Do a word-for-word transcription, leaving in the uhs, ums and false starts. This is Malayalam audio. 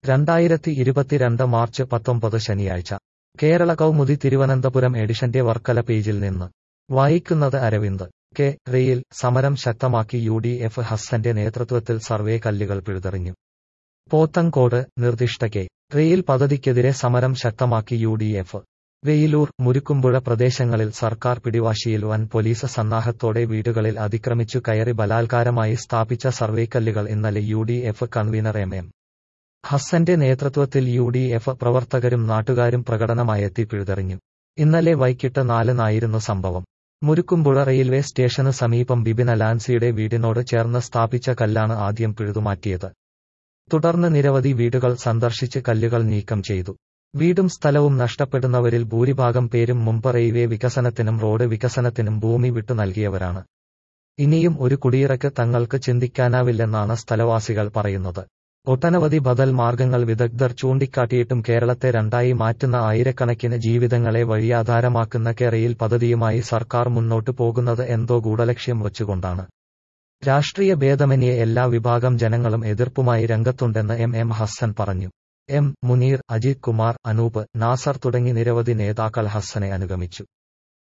രണ്ടായിരത്തി ഇരുപത്തിരണ്ട് മാർച്ച് പത്തൊമ്പത് ശനിയാഴ്ച കേരള കൗമുദി തിരുവനന്തപുരം എഡിഷന്റെ വർക്കല പേജിൽ നിന്ന് വായിക്കുന്നത് അരവിന്ദ്. കെ റെയിൽ സമരം ശക്തമാക്കി യു ഡി എഫ്. ഹസ്സന്റെ നേതൃത്വത്തിൽ സർവേ കല്ലുകൾ പിഴുതെറിഞ്ഞു. പോത്തങ്കോട്. നിർദ്ദിഷ്ട കെ റെയിൽ പദ്ധതിക്കെതിരെ സമരം ശക്തമാക്കി U D F. Veiloor, Murukkumpuzha പ്രദേശങ്ങളിൽ സർക്കാർ പിടിവാശിയിൽ വൻ പോലീസ് സന്നാഹത്തോടെ വീടുകളിൽ അതിക്രമിച്ചു കയറി ബലാത്കാരമായി സ്ഥാപിച്ച സർവേക്കല്ലുകൾ ഇന്നലെ U D F convener M M ഹസ്സന്റെ നേതൃത്വത്തിൽ യു ഡി എഫ് പ്രവർത്തകരും നാട്ടുകാരും പ്രകടനമായെത്തി പിഴുതെറിഞ്ഞു. ഇന്നലെ വൈകിട്ട് നാലിനായിരുന്നു സംഭവം. മുരുക്കുംപുഴ റെയിൽവേ സ്റ്റേഷന് സമീപം ബിബിൻ അലാൻസിയുടെ വീടിനോട് ചേർന്ന് സ്ഥാപിച്ച കല്ലാണ് ആദ്യം പിഴുതുമാറ്റിയത്. തുടർന്ന് നിരവധി വീടുകൾ സന്ദർശിച്ച് കല്ലുകൾ നീക്കം ചെയ്തു. വീടും സ്ഥലവും നഷ്ടപ്പെടുന്നവരിൽ ഭൂരിഭാഗം പേരും മുമ്പ് റെയിൽവേ വികസനത്തിനും റോഡ് വികസനത്തിനും ഭൂമി വിട്ടു നൽകിയവരാണ്. ഇനിയും ഒരു കുടിയിറക്ക് തങ്ങൾക്ക് ചിന്തിക്കാനാവില്ലെന്നാണ് സ്ഥലവാസികൾ പറയുന്നത്. ഒട്ടനവധി ബദൽ മാർഗങ്ങൾ വിദഗ്ധർ ചൂണ്ടിക്കാട്ടിയിട്ടും കേരളത്തെ രണ്ടായി മാറ്റുന്ന ആയിരക്കണക്കിന് ജീവിതങ്ങളെ വഴിയാധാരമാക്കുന്ന കെ റെയിൽ പദ്ധതിയുമായി സർക്കാർ മുന്നോട്ടു പോകുന്നത് എന്തോ ഗൂഢലക്ഷ്യം വച്ചുകൊണ്ടാണ്. രാഷ്ട്രീയ ഭേദമന്യേ എല്ലാ വിഭാഗം ജനങ്ങളും എതിർപ്പുമായി രംഗത്തുണ്ടെന്ന് എം എം ഹസ്സൻ പറഞ്ഞു. എം മുനീർ, അജിത് കുമാർ, അനൂപ്, നാസർ തുടങ്ങി നിരവധി നേതാക്കൾ ഹസ്സനെ അനുഗമിച്ചു.